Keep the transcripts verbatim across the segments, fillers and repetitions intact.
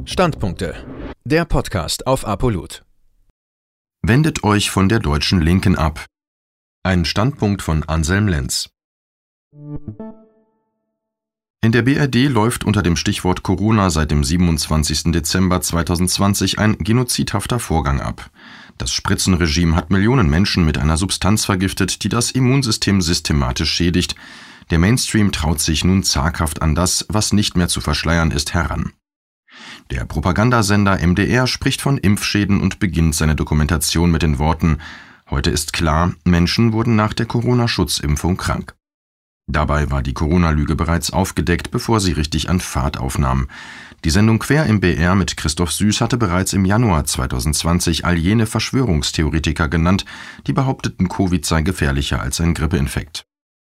Standpunkte. Der Podcast auf Apolut. Wendet euch von der deutschen Linken ab. Ein Standpunkt von Anselm Lenz. In der B R D läuft unter dem Stichwort Corona seit dem siebenundzwanzigsten Dezember zweitausendzwanzig ein genozidhafter Vorgang ab. Das Spritzenregime hat Millionen Menschen mit einer Substanz vergiftet, die das Immunsystem systematisch schädigt. Der Mainstream traut sich nun zaghaft an das, was nicht mehr zu verschleiern ist, heran. Der Propagandasender M D R spricht von Impfschäden und beginnt seine Dokumentation mit den Worten: Heute ist klar, Menschen wurden nach der Corona-Schutzimpfung krank. Dabei war die Corona-Lüge bereits aufgedeckt, bevor sie richtig an Fahrt aufnahm. Die Sendung Quer im B R mit Christoph Süß hatte bereits im Januar zweitausendzwanzig all jene Verschwörungstheoretiker genannt, die behaupteten, Covid sei gefährlicher als ein Grippeinfekt.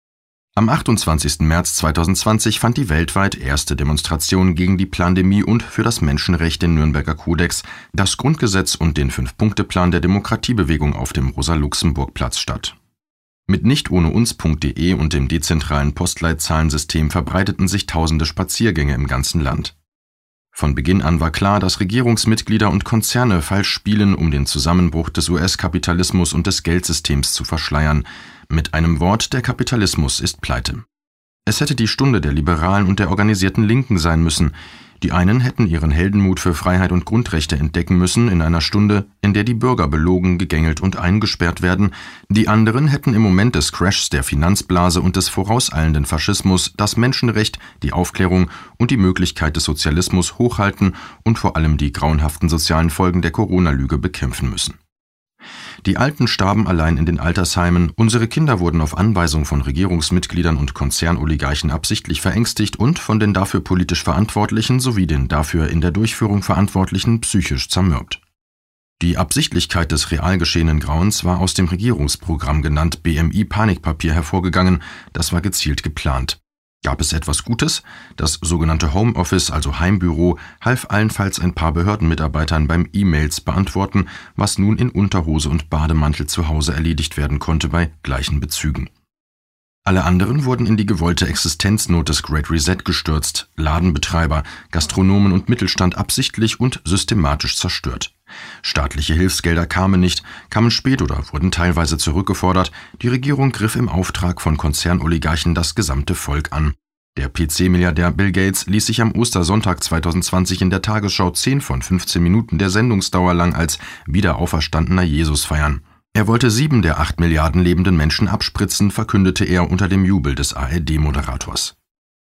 Am achtundzwanzigsten März zweitausendzwanzig fand die weltweit erste Demonstration gegen die Plandemie und für das Menschenrecht, den Nürnberger Kodex, das Grundgesetz und den Fünf-Punkte-Plan der Demokratiebewegung auf dem Rosa-Luxemburg-Platz statt. Mit nichtohneuns punkt de und dem dezentralen Postleitzahlensystem verbreiteten sich tausende Spaziergänge im ganzen Land. Von Beginn an war klar, dass Regierungsmitglieder und Konzerne falsch spielen, um den Zusammenbruch des U S-Kapitalismus und des Geldsystems zu verschleiern. Mit einem Wort: der Kapitalismus ist pleite. Es hätte die Stunde der Liberalen und der organisierten Linken sein müssen. Die einen hätten ihren Heldenmut für Freiheit und Grundrechte entdecken müssen in einer Stunde, in der die Bürger belogen, gegängelt und eingesperrt werden. Die anderen hätten im Moment des Crashs der Finanzblase und des vorauseilenden Faschismus das Menschenrecht, die Aufklärung und die Möglichkeit des Sozialismus hochhalten und vor allem die grauenhaften sozialen Folgen der Corona-Lüge bekämpfen müssen. Die Alten starben allein in den Altersheimen, unsere Kinder wurden auf Anweisung von Regierungsmitgliedern und Konzernoligarchen absichtlich verängstigt und von den dafür politisch Verantwortlichen sowie den dafür in der Durchführung Verantwortlichen psychisch zermürbt. Die Absichtlichkeit des real geschehenen Grauens war aus dem Regierungsprogramm, genannt B M I-Panikpapier, hervorgegangen, das war gezielt geplant. Gab es etwas Gutes? Das sogenannte Homeoffice, also Heimbüro, half allenfalls ein paar Behördenmitarbeitern beim E-Mails beantworten, was nun in Unterhose und Bademantel zu Hause erledigt werden konnte bei gleichen Bezügen. Alle anderen wurden in die gewollte Existenznot des Great Reset gestürzt, Ladenbetreiber, Gastronomen und Mittelstand absichtlich und systematisch zerstört. Staatliche Hilfsgelder kamen nicht, kamen spät oder wurden teilweise zurückgefordert. Die Regierung griff im Auftrag von Konzernoligarchen das gesamte Volk an. Der P C-Milliardär Bill Gates ließ sich am Ostersonntag zweitausendzwanzig in der Tagesschau zehn von fünfzehn Minuten der Sendungsdauer lang als wiederauferstandener Jesus feiern. Er wollte sieben der acht Milliarden lebenden Menschen abspritzen, verkündete er unter dem Jubel des A R D-Moderators.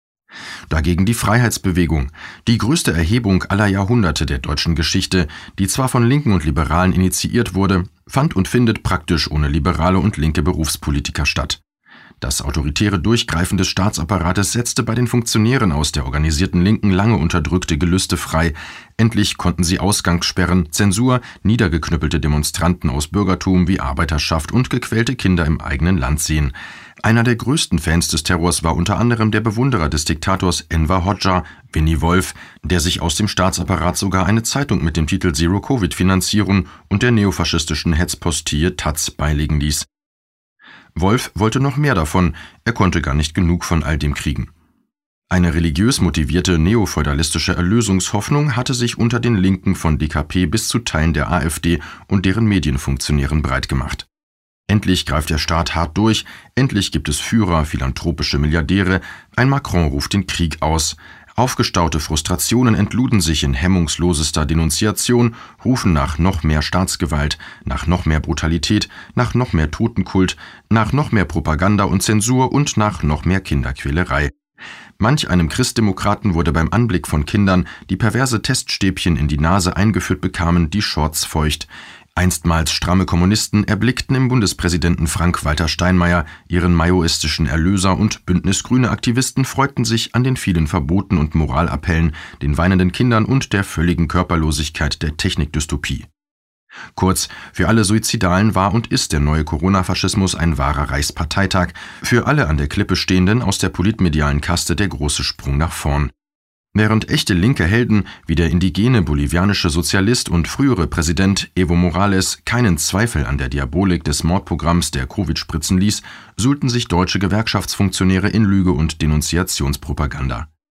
Dagegen die Freiheitsbewegung, die größte Erhebung aller Jahrhunderte der deutschen Geschichte, die zwar von Linken und Liberalen initiiert wurde, fand und findet praktisch ohne liberale und linke Berufspolitiker statt. Das autoritäre Durchgreifen des Staatsapparates setzte bei den Funktionären aus der organisierten Linken lange unterdrückte Gelüste frei. Endlich konnten sie Ausgangssperren, Zensur, niedergeknüppelte Demonstranten aus Bürgertum wie Arbeiterschaft und gequälte Kinder im eigenen Land sehen. Einer der größten Fans des Terrors war unter anderem der Bewunderer des Diktators Enver Hoxha, Winnie Wolf, der sich aus dem Staatsapparat sogar eine Zeitung mit dem Titel Zero Covid finanzieren und der neofaschistischen Hetzpostille Taz beilegen ließ. Wolf wollte noch mehr davon, er konnte gar nicht genug von all dem kriegen. Eine religiös motivierte neofeudalistische Erlösungshoffnung hatte sich unter den Linken von D K P bis zu Teilen der A f D und deren Medienfunktionären breitgemacht. Endlich greift der Staat hart durch, endlich gibt es Führer, philanthropische Milliardäre, ein Macron ruft den Krieg aus. Aufgestaute Frustrationen entluden sich in hemmungslosester Denunziation, rufen nach noch mehr Staatsgewalt, nach noch mehr Brutalität, nach noch mehr Totenkult, nach noch mehr Propaganda und Zensur und nach noch mehr Kinderquälerei. Manch einem Christdemokraten wurde beim Anblick von Kindern, die perverse Teststäbchen in die Nase eingeführt bekamen, die Shorts feucht. Einstmals stramme Kommunisten erblickten im Bundespräsidenten Frank-Walter Steinmeier ihren maoistischen Erlöser und bündnisgrüne Aktivisten freuten sich an den vielen Verboten und Moralappellen, den weinenden Kindern und der völligen Körperlosigkeit der Technikdystopie. Kurz, für alle Suizidalen war und ist der neue Corona-Faschismus ein wahrer Reichsparteitag, für alle an der Klippe Stehenden aus der politmedialen Kaste der große Sprung nach vorn. Während echte linke Helden wie der indigene bolivianische Sozialist und frühere Präsident Evo Morales keinen Zweifel an der Diabolik des Mordprogramms der Covid spritzen ließ, suhlten sich deutsche Gewerkschaftsfunktionäre in Lüge und Denunziationspropaganda.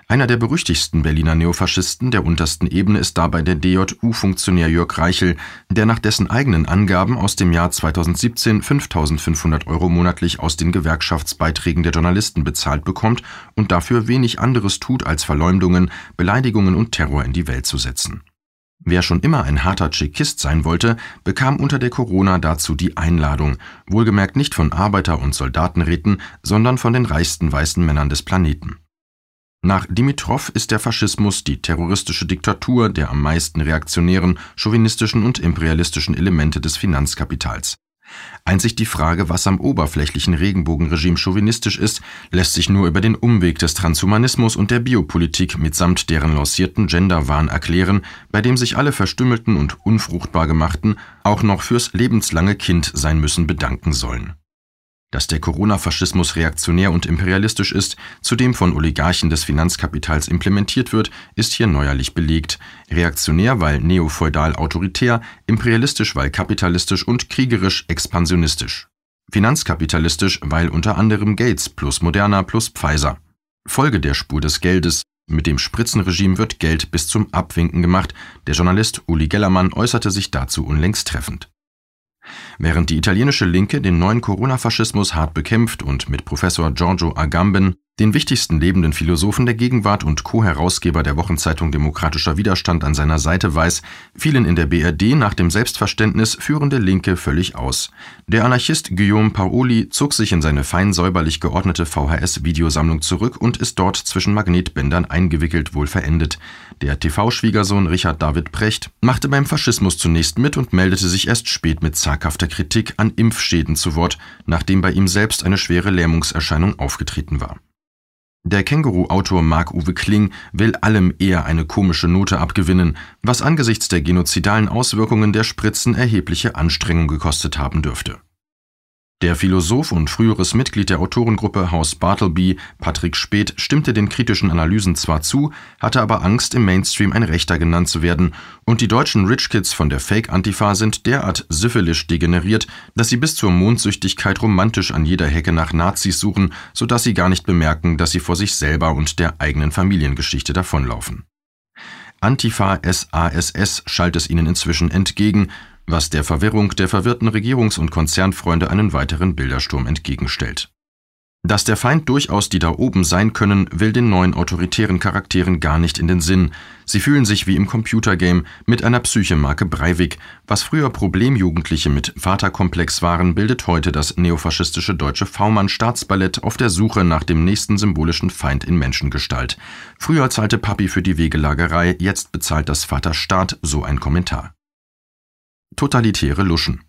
Einer der berüchtigsten Berliner Neofaschisten der untersten Ebene ist dabei der D J U-Funktionär Jörg Reichel, der nach dessen eigenen Angaben aus dem Jahr zweitausendsiebzehn fünftausendfünfhundert Euro monatlich aus den Gewerkschaftsbeiträgen der Journalisten bezahlt bekommt und dafür wenig anderes tut, als Verleumdungen, Beleidigungen und Terror in die Welt zu setzen. Wer schon immer ein harter Tschekist sein wollte, bekam unter der Corona dazu die Einladung, wohlgemerkt nicht von Arbeiter- und Soldatenräten, sondern von den reichsten weißen Männern des Planeten. Nach Dimitrov ist der Faschismus die terroristische Diktatur der am meisten reaktionären, chauvinistischen und imperialistischen Elemente des Finanzkapitals. Einzig die Frage, was am oberflächlichen Regenbogenregime chauvinistisch ist, lässt sich nur über den Umweg des Transhumanismus und der Biopolitik mitsamt deren lancierten Genderwahn erklären, bei dem sich alle Verstümmelten und unfruchtbar Gemachten auch noch fürs lebenslange Kind sein müssen bedanken sollen. Dass der Corona-Faschismus reaktionär und imperialistisch ist, zudem von Oligarchen des Finanzkapitals implementiert wird, ist hier neuerlich belegt. Reaktionär, weil neofeudal-autoritär, imperialistisch, weil kapitalistisch und kriegerisch expansionistisch. Finanzkapitalistisch, weil unter anderem Gates plus Moderna plus Pfizer. Folge der Spur des Geldes. Mit dem Spritzenregime wird Geld bis zum Abwinken gemacht. Der Journalist Uli Gellermann äußerte sich dazu unlängst treffend. Während die italienische Linke den neuen Corona-Faschismus hart bekämpft und mit Professor Giorgio Agamben, den wichtigsten lebenden Philosophen der Gegenwart und Co-Herausgeber der Wochenzeitung Demokratischer Widerstand, an seiner Seite weiß, fielen in der B R D nach dem Selbstverständnis führende Linke völlig aus. Der Anarchist Guillaume Paroli zog sich in seine fein säuberlich geordnete V H S-Videosammlung zurück und ist dort zwischen Magnetbändern eingewickelt wohl verendet. Der T V-Schwiegersohn Richard David Precht machte beim Faschismus zunächst mit und meldete sich erst spät mit zaghafter Kritik an Impfschäden zu Wort, nachdem bei ihm selbst eine schwere Lähmungserscheinung aufgetreten war. Der Känguru-Autor Marc-Uwe Kling will allem eher eine komische Note abgewinnen, was angesichts der genozidalen Auswirkungen der Spritzen erhebliche Anstrengung gekostet haben dürfte. Der Philosoph und früheres Mitglied der Autorengruppe Haus Bartleby, Patrick Späth, stimmte den kritischen Analysen zwar zu, hatte aber Angst, im Mainstream ein Rechter genannt zu werden, und die deutschen Rich Kids von der Fake-Antifa sind derart syphilisch degeneriert, dass sie bis zur Mondsüchtigkeit romantisch an jeder Hecke nach Nazis suchen, sodass sie gar nicht bemerken, dass sie vor sich selber und der eigenen Familiengeschichte davonlaufen. Antifa S A S S schallt es ihnen inzwischen entgegen, was der Verwirrung der verwirrten Regierungs- und Konzernfreunde einen weiteren Bildersturm entgegenstellt. Dass der Feind durchaus die da oben sein können, will den neuen autoritären Charakteren gar nicht in den Sinn. Sie fühlen sich wie im Computergame mit einer Psychemarke Breivik. Was früher Problemjugendliche mit Vaterkomplex waren, bildet heute das neofaschistische deutsche V-Mann-Staatsballett auf der Suche nach dem nächsten symbolischen Feind in Menschengestalt. Früher zahlte Papi für die Wegelagerei, jetzt bezahlt das Vaterstaat, so ein Kommentar. Totalitäre Luschen.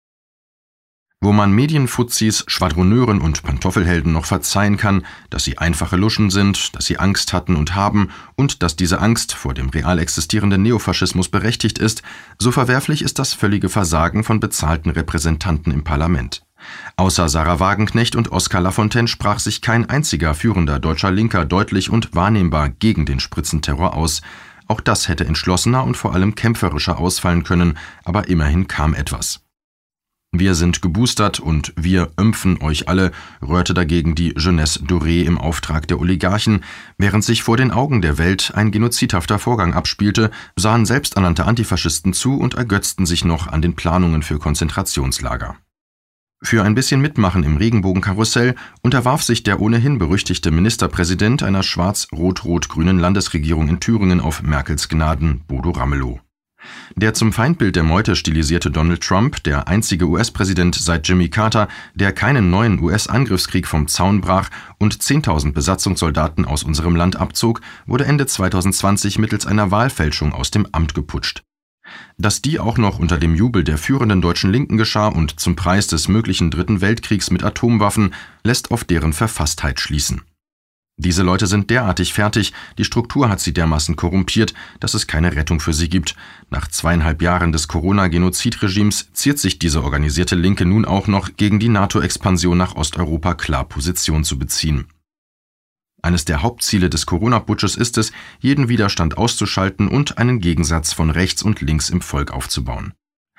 Wo man Medienfuzis, Schwadroneuren und Pantoffelhelden noch verzeihen kann, dass sie einfache Luschen sind, dass sie Angst hatten und haben und dass diese Angst vor dem real existierenden Neofaschismus berechtigt ist, so verwerflich ist das völlige Versagen von bezahlten Repräsentanten im Parlament. Außer Sarah Wagenknecht und Oskar Lafontaine sprach sich kein einziger führender deutscher Linker deutlich und wahrnehmbar gegen den Spritzenterror aus. Auch das hätte entschlossener und vor allem kämpferischer ausfallen können, aber immerhin kam etwas. Wir sind geboostert und wir impfen euch alle, rührte dagegen die Jeunesse Dorée im Auftrag der Oligarchen. Während sich vor den Augen der Welt ein genozidhafter Vorgang abspielte, sahen selbsternannte Antifaschisten zu und ergötzten sich noch an den Planungen für Konzentrationslager. Für ein bisschen Mitmachen im Regenbogenkarussell unterwarf sich der ohnehin berüchtigte Ministerpräsident einer schwarz-rot-rot-grünen Landesregierung in Thüringen auf Merkels Gnaden, Bodo Ramelow. Der zum Feindbild der Meute stilisierte Donald Trump, der einzige U S-Präsident seit Jimmy Carter, der keinen neuen U S-Angriffskrieg vom Zaun brach und zehntausend Besatzungssoldaten aus unserem Land abzog, wurde Ende zweitausendzwanzig mittels einer Wahlfälschung aus dem Amt geputscht. Dass die auch noch unter dem Jubel der führenden deutschen Linken geschah und zum Preis des möglichen Dritten Weltkriegs mit Atomwaffen, lässt auf deren Verfasstheit schließen. Diese Leute sind derartig fertig, die Struktur hat sie dermaßen korrumpiert, dass es keine Rettung für sie gibt. Nach zweieinhalb Jahren des Corona-Genozidregimes ziert sich diese organisierte Linke nun auch noch, gegen die NATO-Expansion nach Osteuropa klar Position zu beziehen. Eines der Hauptziele des Corona-Putsches ist es, jeden Widerstand auszuschalten und einen Gegensatz von rechts und links im Volk aufzubauen.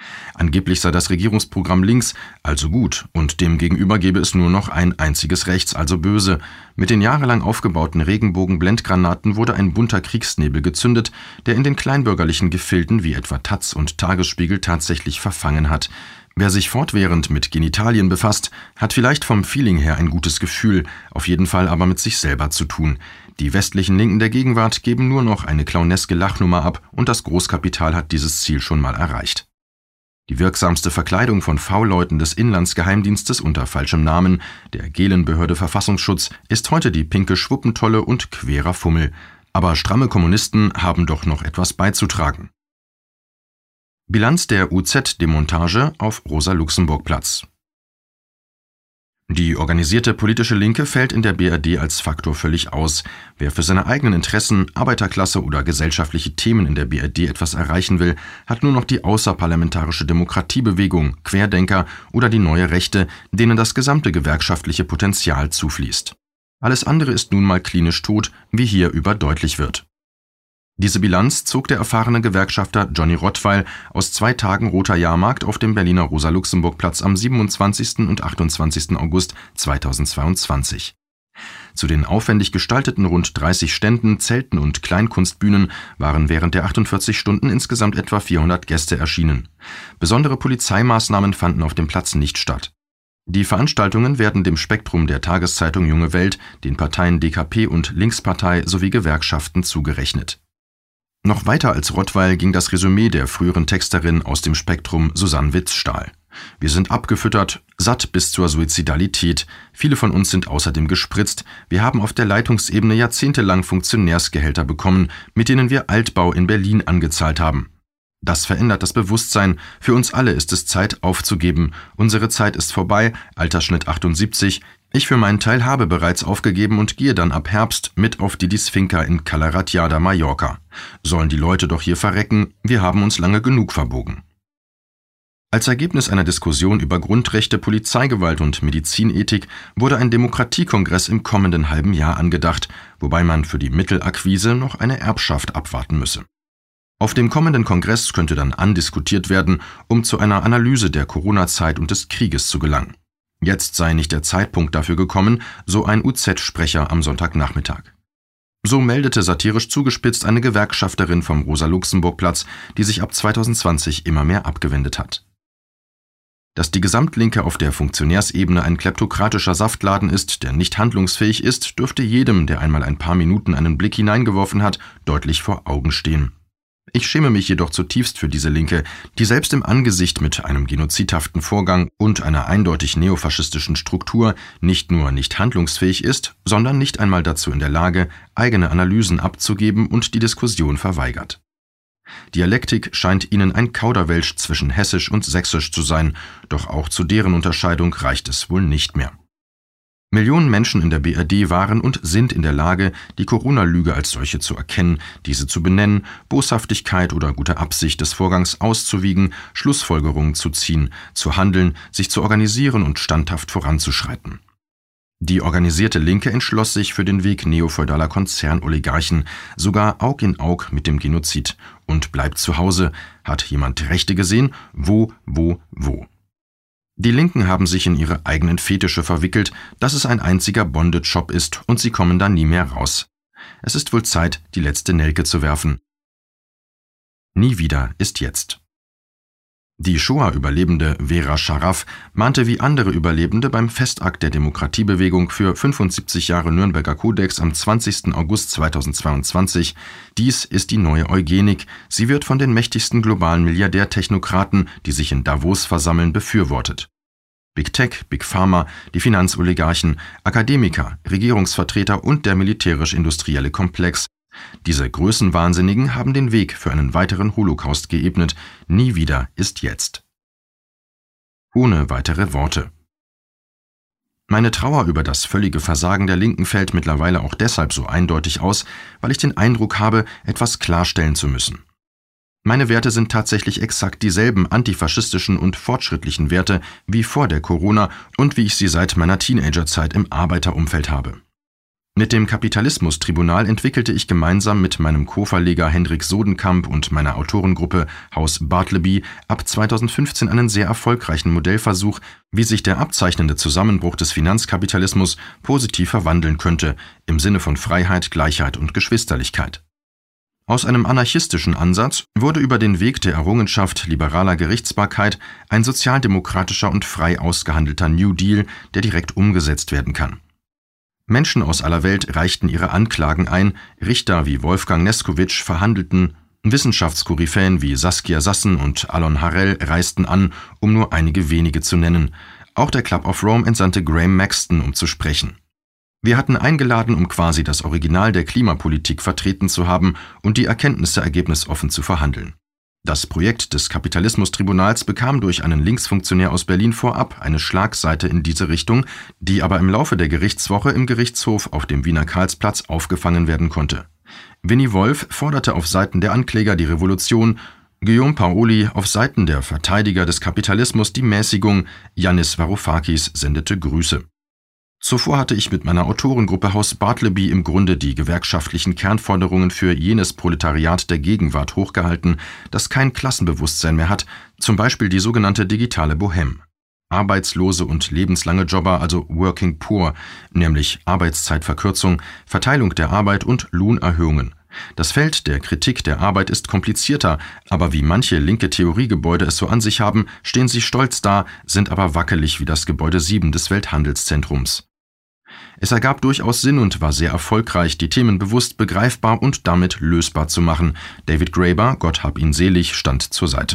Angeblich sei das Regierungsprogramm links, also gut, und demgegenüber gebe es nur noch ein einziges Rechts, also böse. Mit den jahrelang aufgebauten Regenbogen-Blendgranaten wurde ein bunter Kriegsnebel gezündet, der in den kleinbürgerlichen Gefilden wie etwa Taz und Tagesspiegel tatsächlich verfangen hat. Wer sich fortwährend mit Genitalien befasst, hat vielleicht vom Feeling her ein gutes Gefühl, auf jeden Fall aber mit sich selber zu tun. Die westlichen Linken der Gegenwart geben nur noch eine clowneske Lachnummer ab und das Großkapital hat dieses Ziel schon mal erreicht. Die wirksamste Verkleidung von V-Leuten des Inlandsgeheimdienstes unter falschem Namen, der Gelenbehörde Verfassungsschutz, ist heute die pinke Schwuppentolle und querer Fummel. Aber stramme Kommunisten haben doch noch etwas beizutragen. Bilanz der U Z-Demontage auf Rosa-Luxemburg-Platz. Die organisierte politische Linke fällt in der B R D als Faktor völlig aus. Wer für seine eigenen Interessen, Arbeiterklasse oder gesellschaftliche Themen in der B R D etwas erreichen will, hat nur noch die außerparlamentarische Demokratiebewegung, Querdenker oder die Neue Rechte, denen das gesamte gewerkschaftliche Potenzial zufließt. Alles andere ist nun mal klinisch tot, wie hier überdeutlich wird. Diese Bilanz zog der erfahrene Gewerkschafter Johnny Rottweil aus zwei Tagen Roter Jahrmarkt auf dem Berliner Rosa-Luxemburg-Platz am siebenundzwanzigsten und achtundzwanzigsten August zweitausendzweiundzwanzig. Zu den aufwendig gestalteten rund dreißig Ständen, Zelten und Kleinkunstbühnen waren während der achtundvierzig Stunden insgesamt etwa vierhundert Gäste erschienen. Besondere Polizeimaßnahmen fanden auf dem Platz nicht statt. Die Veranstaltungen werden dem Spektrum der Tageszeitung Junge Welt, den Parteien D K P und Linkspartei sowie Gewerkschaften zugerechnet. Noch weiter als Rottweil ging das Resümee der früheren Texterin aus dem Spektrum Susanne Witzstahl. Wir sind abgefüttert, satt bis zur Suizidalität. Viele von uns sind außerdem gespritzt. Wir haben auf der Leitungsebene jahrzehntelang Funktionärsgehälter bekommen, mit denen wir Altbau in Berlin angezahlt haben. Das verändert das Bewusstsein. Für uns alle ist es Zeit aufzugeben. Unsere Zeit ist vorbei, Altersschnitt achtundsiebzig. Ich für meinen Teil habe bereits aufgegeben und gehe dann ab Herbst mit auf die Disfinca in Cala Ratjada, Mallorca. Sollen die Leute doch hier verrecken, wir haben uns lange genug verbogen. Als Ergebnis einer Diskussion über Grundrechte, Polizeigewalt und Medizinethik wurde ein Demokratiekongress im kommenden halben Jahr angedacht, wobei man für die Mittelakquise noch eine Erbschaft abwarten müsse. Auf dem kommenden Kongress könnte dann andiskutiert werden, um zu einer Analyse der Corona-Zeit und des Krieges zu gelangen. Jetzt sei nicht der Zeitpunkt dafür gekommen, so ein U Z-Sprecher am Sonntagnachmittag. So meldete satirisch zugespitzt eine Gewerkschafterin vom Rosa-Luxemburg-Platz, die sich ab zweitausendzwanzig immer mehr abgewendet hat. Dass die Gesamtlinke auf der Funktionärsebene ein kleptokratischer Saftladen ist, der nicht handlungsfähig ist, dürfte jedem, der einmal ein paar Minuten einen Blick hineingeworfen hat, deutlich vor Augen stehen. Ich schäme mich jedoch zutiefst für diese Linke, die selbst im Angesicht mit einem genozidhaften Vorgang und einer eindeutig neofaschistischen Struktur nicht nur nicht handlungsfähig ist, sondern nicht einmal dazu in der Lage, eigene Analysen abzugeben und die Diskussion verweigert. Dialektik scheint ihnen ein Kauderwelsch zwischen Hessisch und Sächsisch zu sein, doch auch zu deren Unterscheidung reicht es wohl nicht mehr. Millionen Menschen in der B R D waren und sind in der Lage, die Corona-Lüge als solche zu erkennen, diese zu benennen, Boshaftigkeit oder gute Absicht des Vorgangs auszuwiegen, Schlussfolgerungen zu ziehen, zu handeln, sich zu organisieren und standhaft voranzuschreiten. Die organisierte Linke entschloss sich für den Weg neofeudaler Konzernoligarchen, sogar Aug in Aug mit dem Genozid, und bleibt zu Hause. Hat jemand Rechte gesehen? Wo, wo, wo? Die Linken haben sich in ihre eigenen Fetische verwickelt, dass es ein einziger Bondage-Shop ist und sie kommen da nie mehr raus. Es ist wohl Zeit, die letzte Nelke zu werfen. Nie wieder ist jetzt. Die Shoah-Überlebende Vera Scharaf mahnte wie andere Überlebende beim Festakt der Demokratiebewegung für fünfundsiebzig Jahre Nürnberger Kodex am zwanzigsten August zweitausendzweiundzwanzig, dies ist die neue Eugenik, sie wird von den mächtigsten globalen Milliardärtechnokraten, die sich in Davos versammeln, befürwortet. Big Tech, Big Pharma, die Finanzoligarchen, Akademiker, Regierungsvertreter und der militärisch-industrielle Komplex. Diese Größenwahnsinnigen haben den Weg für einen weiteren Holocaust geebnet. Nie wieder ist jetzt. Ohne weitere Worte. Meine Trauer über das völlige Versagen der Linken fällt mittlerweile auch deshalb so eindeutig aus, weil ich den Eindruck habe, etwas klarstellen zu müssen. Meine Werte sind tatsächlich exakt dieselben antifaschistischen und fortschrittlichen Werte wie vor der Corona und wie ich sie seit meiner Teenagerzeit im Arbeiterumfeld habe. Mit dem Kapitalismus-Tribunal entwickelte ich gemeinsam mit meinem Co-Verleger Hendrik Sodenkamp und meiner Autorengruppe Haus Bartleby ab zweitausendfünfzehn einen sehr erfolgreichen Modellversuch, wie sich der abzeichnende Zusammenbruch des Finanzkapitalismus positiv verwandeln könnte, im Sinne von Freiheit, Gleichheit und Geschwisterlichkeit. Aus einem anarchistischen Ansatz wurde über den Weg der Errungenschaft liberaler Gerichtsbarkeit ein sozialdemokratischer und frei ausgehandelter New Deal, der direkt umgesetzt werden kann. Menschen aus aller Welt reichten ihre Anklagen ein, Richter wie Wolfgang Neskowitsch verhandelten, Wissenschaftskoryphäen wie Saskia Sassen und Alon Harel reisten an, um nur einige wenige zu nennen. Auch der Club of Rome entsandte Graham Maxton, um zu sprechen. Wir hatten eingeladen, um quasi das Original der Klimapolitik vertreten zu haben und die Erkenntnisse ergebnisoffen zu verhandeln. Das Projekt des Kapitalismus-Tribunals bekam durch einen Linksfunktionär aus Berlin vorab eine Schlagseite in diese Richtung, die aber im Laufe der Gerichtswoche im Gerichtshof auf dem Wiener Karlsplatz aufgefangen werden konnte. Winnie Wolf forderte auf Seiten der Ankläger die Revolution, Guillaume Paoli auf Seiten der Verteidiger des Kapitalismus die Mäßigung, Yannis Varoufakis sendete Grüße. Zuvor hatte ich mit meiner Autorengruppe Haus Bartleby im Grunde die gewerkschaftlichen Kernforderungen für jenes Proletariat der Gegenwart hochgehalten, das kein Klassenbewusstsein mehr hat, zum Beispiel die sogenannte digitale Bohème. Arbeitslose und lebenslange Jobber, also Working Poor, nämlich Arbeitszeitverkürzung, Verteilung der Arbeit und Lohnerhöhungen. Das Feld der Kritik der Arbeit ist komplizierter, aber wie manche linke Theoriegebäude es so an sich haben, stehen sie stolz da, sind aber wackelig wie das Gebäude sieben des Welthandelszentrums. Es ergab durchaus Sinn und war sehr erfolgreich, die Themen bewusst begreifbar und damit lösbar zu machen. David Graeber, Gott hab ihn selig, stand zur Seite.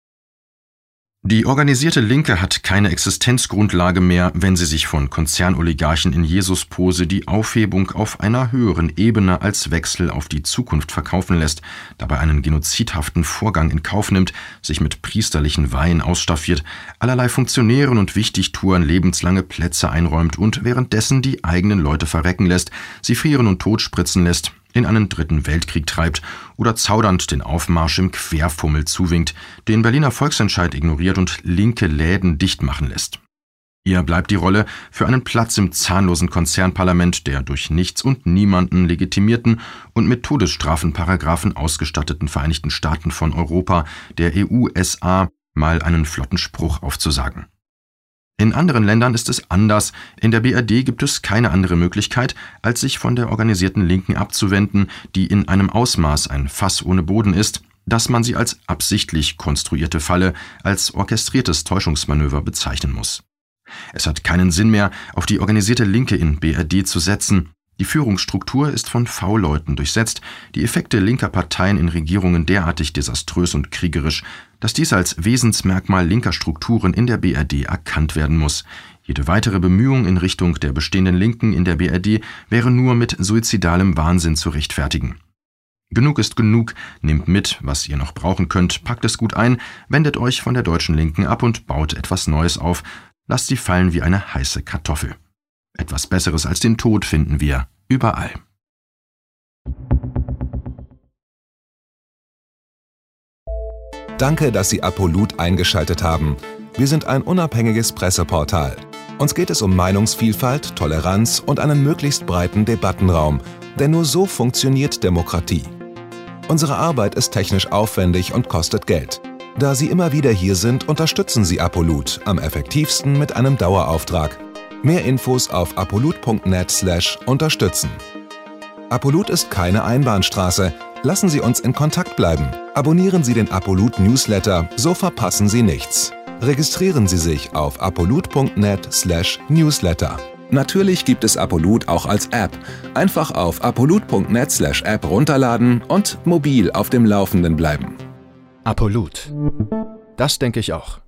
Die organisierte Linke hat keine Existenzgrundlage mehr, wenn sie sich von Konzernoligarchen in Jesuspose die Aufhebung auf einer höheren Ebene als Wechsel auf die Zukunft verkaufen lässt, dabei einen genozidhaften Vorgang in Kauf nimmt, sich mit priesterlichen Weihen ausstaffiert, allerlei Funktionären und Wichtigtuern lebenslange Plätze einräumt und währenddessen die eigenen Leute verrecken lässt, sie frieren und totspritzen lässt, in einen dritten Weltkrieg treibt oder zaudernd den Aufmarsch im Querfummel zuwinkt, den Berliner Volksentscheid ignoriert und linke Läden dicht machen lässt. Ihr bleibt die Rolle für einen Platz im zahnlosen Konzernparlament der durch nichts und niemanden legitimierten und mit Todesstrafenparagraphen ausgestatteten Vereinigten Staaten von Europa, der E U S A, mal einen flotten Spruch aufzusagen. In anderen Ländern ist es anders. In der B R D gibt es keine andere Möglichkeit, als sich von der organisierten Linken abzuwenden, die in einem Ausmaß ein Fass ohne Boden ist, dass man sie als absichtlich konstruierte Falle, als orchestriertes Täuschungsmanöver bezeichnen muss. Es hat keinen Sinn mehr, auf die organisierte Linke in B R D zu setzen. Die Führungsstruktur ist von V-Leuten durchsetzt, die Effekte linker Parteien in Regierungen derartig desaströs und kriegerisch, dass dies als Wesensmerkmal linker Strukturen in der B R D erkannt werden muss. Jede weitere Bemühung in Richtung der bestehenden Linken in der B R D wäre nur mit suizidalem Wahnsinn zu rechtfertigen. Genug ist genug, nehmt mit, was ihr noch brauchen könnt, packt es gut ein, wendet euch von der deutschen Linken ab und baut etwas Neues auf, lasst sie fallen wie eine heiße Kartoffel. Etwas Besseres als den Tod finden wir überall. Danke, dass Sie Apolut eingeschaltet haben. Wir sind ein unabhängiges Presseportal. Uns geht es um Meinungsvielfalt, Toleranz und einen möglichst breiten Debattenraum, denn nur so funktioniert Demokratie. Unsere Arbeit ist technisch aufwendig und kostet Geld. Da Sie immer wieder hier sind, unterstützen Sie Apolut am effektivsten mit einem Dauerauftrag. Mehr Infos auf apolut punkt net slash unterstützen. Apolut ist keine Einbahnstraße. Lassen Sie uns in Kontakt bleiben. Abonnieren Sie den Apolut Newsletter, so verpassen Sie nichts. Registrieren Sie sich auf apolut punkt net slash newsletter. Natürlich gibt es Apolut auch als App. Einfach auf apolut punkt net slash app runterladen und mobil auf dem Laufenden bleiben. Apolut. Das denke ich auch.